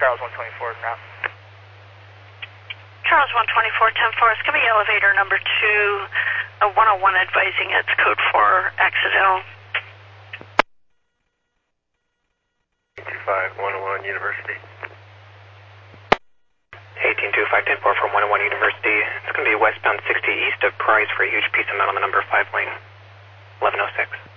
Charles 124 now. Charles 124, 10 Forest, give me elevator number 2, 101 advising it's code 4 accidental. 25, 101 University. 1825, 10 from 101 University. It's going to be westbound 60 east of Price for a huge piece of metal on the number 5 lane. 1106.